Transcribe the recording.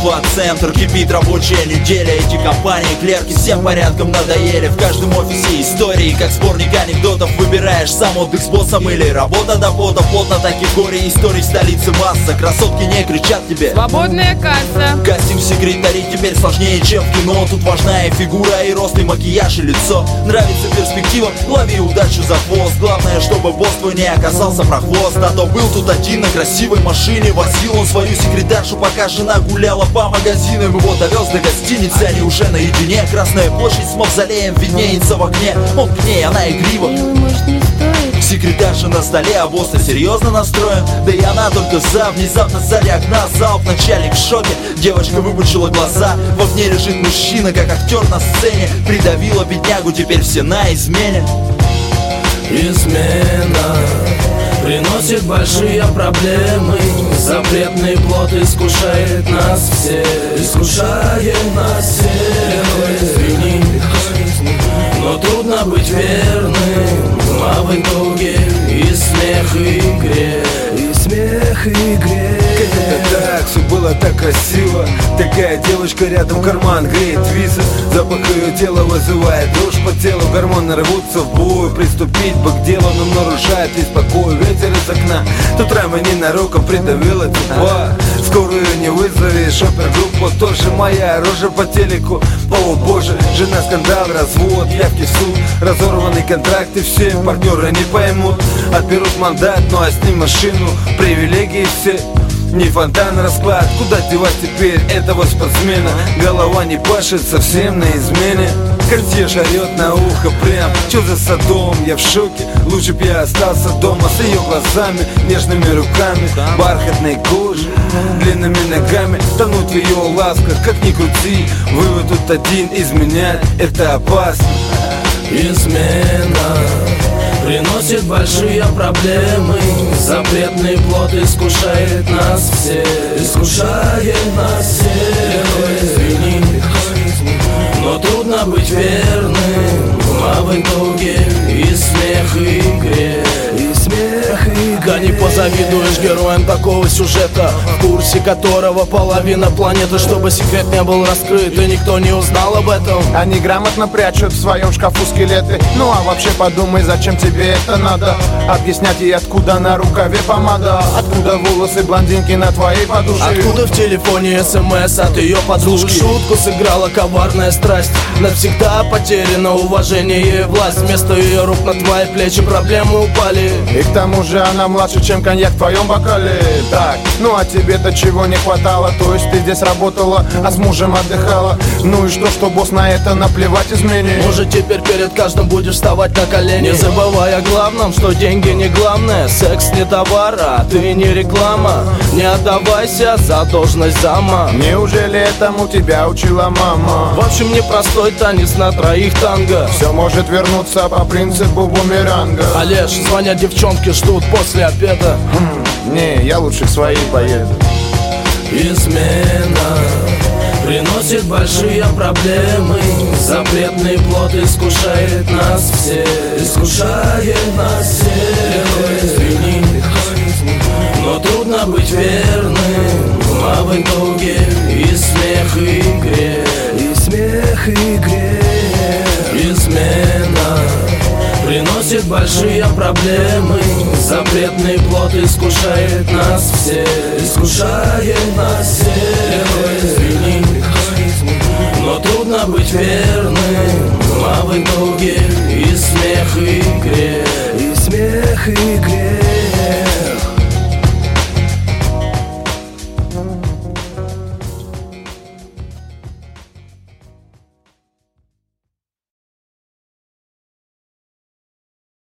инфоцентр, кипит рабочая неделя. Эти компании, клерки всем порядком надоели. В каждом офисе истории, как сборник анекдотов. Выбираешь сам отдых с боссом или работа до пота. Плотно таких горе историй столицы масса. Красотки не кричат тебе: свободная касса. Кастинг секретарей теперь сложнее, чем в кино. Тут важна и фигура, и рост, и макияж, и лицо. Нравится перспектива, лови удачу за хвост. Главное, чтобы босс твой не оказался прохвост. А то был тут один на красивой машине. Возил он свою секретаршу, пока жена гуляла по магазинам. Его довез до гостиницы, они уже наедине. Красная площадь с мавзолеем виднеется в окне. Он к ней, она игриво: милый, может, не стоит? секретарша на столе, а босс серьезно настроен. Да и она только за. Внезапно сзади окна залп, начальник в шоке. Девочка выпучила глаза. В окне лежит мужчина, как актер на сцене. Придавила беднягу, теперь все на измене. Измена приносит большие проблемы. Запретный плод искушает нас всех. Искушает нас всех. Извини, но трудно быть верным. А в итоге и смех, и грех. И смех, и грех. Как это так, все было так красиво. Такая девочка рядом, карман греет виза. Запах ее тела вызывает дрожь по телу. Гормоны рвутся в бой, приступить бы к делу, но нарушает весь покой. Ветер из окна, тут рама ненароком придавила типа. Скорую не вызовешь, опергруппу тоже моя рожа по телеку. О боже, жена, скандал, развод, явки в суд, разорванный контракт, и все партнеры не поймут. Отберут мандат, ну а с ним машину, привилегии все. Не фонтан, расклад, куда девать теперь этого спортсмена? Голова не пашет, совсем на измене. Консьерж орет на ухо прям: чё за садом, я в шоке. Лучше б я остался дома с ее глазами, нежными руками, бархатной кожей, длинными ногами. Тонуть в ее ласках, как ни крути. Вывод тут один: изменять это опасно. Измена приносит большие проблемы. Запретный плод искушает нас всех. Искушает нас всех. Извини, но трудно быть верным. А в итоге и смех, и грех. И смех, и грех. Да не позавидуешь героям такого сюжета, в курсе которого половина планеты. Чтобы секрет не был раскрыт и никто не узнал об этом. Они грамотно прячут в своем шкафу скелеты. Ну а вообще подумай, зачем тебе это надо? Объяснять ей, откуда на рукаве помада, откуда волосы блондинки на твоей подушке, откуда в телефоне СМС от ее подружки. Шутку сыграла коварная страсть. Навсегда потеряно уважение и власть. Вместо ее рук на твои плечи проблемы упали. И к тому же она младше, чем коньяк в твоем бокале. Так, ну а тебе-то чего не хватало? То есть ты здесь работала, а с мужем отдыхала. Ну и что босс на это наплевать измене? Может, теперь перед каждым будешь вставать на колени, не забывая о главном, что деньги не главное. Секс не товар, а ты не реклама. Не отдавайся за должность зама. Неужели этому тебя учила мама? В общем, непростой танец на троих танго. Все может вернуться по принципу бумеранга. Олеж, звонят девчонки, ждут после обеда. Не, я лучше к своей поеду. Измена приносит большие проблемы. Запретный плод искушает нас всех. Искушает нас всех. Извини, но трудно быть верным. А в итоге и смех, и грех. И смех, и грех. Измена приносит большие проблемы. Запретный плод искушает нас всех. Искушает нас всех. Извини, но трудно быть верным. А в итоге и смех, и грех. И смех, и грех.